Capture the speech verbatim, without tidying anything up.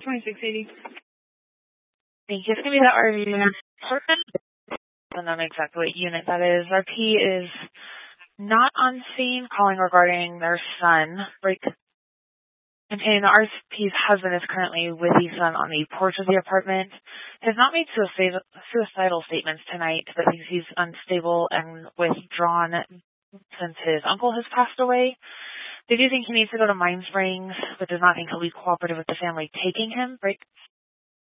twenty-six eighty. Thank you. It's going to be the R V apartment. I don't know exactly what unit that is. R P is not on scene, calling regarding their son. Break. And the R P's husband is currently with the son on the porch of the apartment. He has not made suicide, suicidal statements tonight, but thinks he's unstable and withdrawn since his uncle has passed away. They do think he needs to go to Mine Springs, but does not think he'll be cooperative with the family taking him. Break.